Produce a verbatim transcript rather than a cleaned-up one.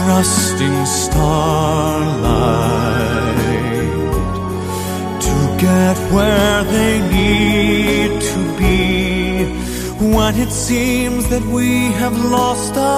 trusting starlight to get where they need to be when it seems that we have lost our